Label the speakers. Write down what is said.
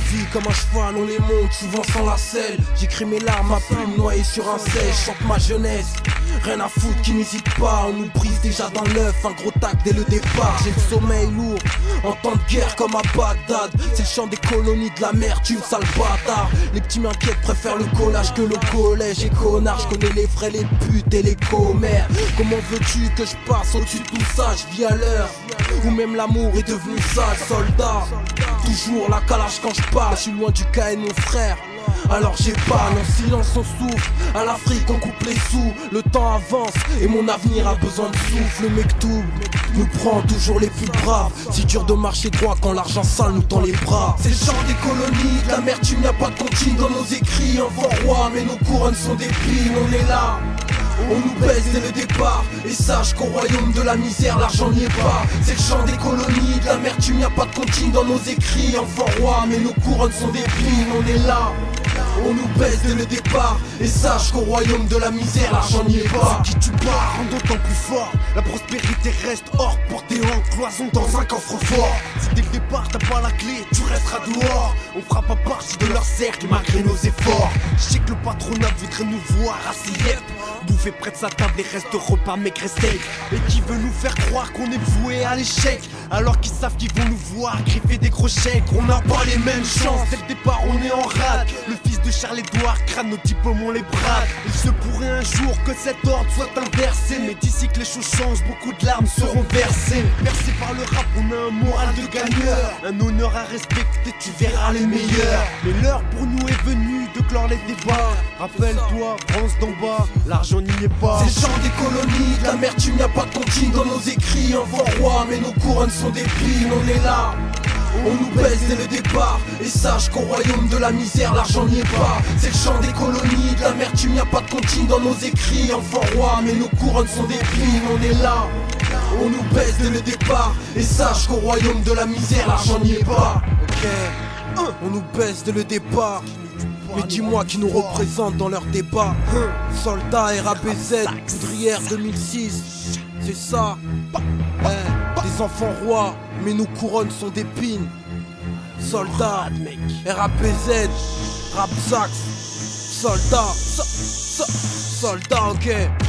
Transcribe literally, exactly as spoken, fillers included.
Speaker 1: vie comme un cheval, on les monte souvent sans la selle. J'écris mes larmes à plume noyées sur un sèche. Chante ma jeunesse, rien à foutre qui n'hésite pas. On nous brise déjà dans l'œuf, un gros tac dès le départ. J'ai le sommeil lourd, en temps de guerre comme à Bagdad. C'est le chant des colonies de la mer, tu me sale bâtard. Les petits m'inquiètent, préfèrent le collage que le collège. Et connard, je connais les vrais, les putes et les commères. Comment veux-tu que je passe au-dessus de tout ça? Je vis à l'heure où même l'amour est devenu sale. Soldat, toujours la calage quand je parle. Je suis loin du cas et de mon frère, alors j'ai pas, en silence on souffle. À l'Afrique on coupe les sous. Le temps avance et mon avenir a besoin de souffle. Le Mektoub nous prend toujours les plus braves. Si dur de marcher droit quand l'argent sale nous tend les bras. C'est le chant des colonies, de l'amertume, y'a pas de contine dans nos écrits. Enfant roi, mais nos couronnes sont d'épines. On est là, on nous baisse dès le départ. Et sache qu'au royaume de la misère, l'argent n'y est pas. C'est le chant des colonies, de l'amertume, y'a pas de contine dans nos écrits. Enfant roi, mais nos couronnes sont d'épines. On est là, on nous baisse dès le départ. Et sache qu'au royaume de la misère, l'argent n'y est pas.
Speaker 2: Qui tu pars en d'autant plus fort. La prospérité reste hors portée en cloison dans un coffre-fort. Si dès le départ t'as pas la clé, tu resteras dehors. On fera pas partie de leur cercle malgré nos efforts. Je sais que le patronat voudrait nous voir assis bouffer près de sa table les restes de repas maigre et steak. Et qui veut nous faire croire qu'on est voué à l'échec, alors qu'ils savent qu'ils vont nous voir griffer des gros chèques. On n'a pas les mêmes chances, dès le départ on est en rade. Le fils de Charles-Édouard crâne, nos diplômes on les brade. Il se pourrait un jour que cet ordre soit inversé, mais d'ici que les choses changent, beaucoup de larmes seront versées. Bercé par le rap, on a un moral de gagneur, un honneur à respecter, tu verras les meilleurs. Mais l'heure pour nous est venue de clore les débats. Rappelle-toi, France d'en bas, l'argent n'y est pas.
Speaker 1: C'est le chant des colonies, de l'amertume, y'a pas de contine dans nos écrits. Enfant roi, mais nos couronnes sont d'épines. On est là, on nous baisse dès le départ. Et sache qu'au royaume de la misère, l'argent n'y est pas. C'est le chant des colonies, de l'amertume, y'a pas de contine dans nos écrits. Enfant roi, mais nos couronnes sont d'épines. On est là, on nous baisse dès le départ. Et sache qu'au royaume de la misère, l'argent n'y est pas. Ok, on nous baisse dès le départ. Mais dis-moi qui nous représente dans leur débat. Soldat R A B Z, Poudrière deux mille six. C'est ça, eh, des enfants rois, mais nos couronnes sont d'épines. Soldat, R A B Z, Rap Sax. Soldat, so, so, soldat, ok.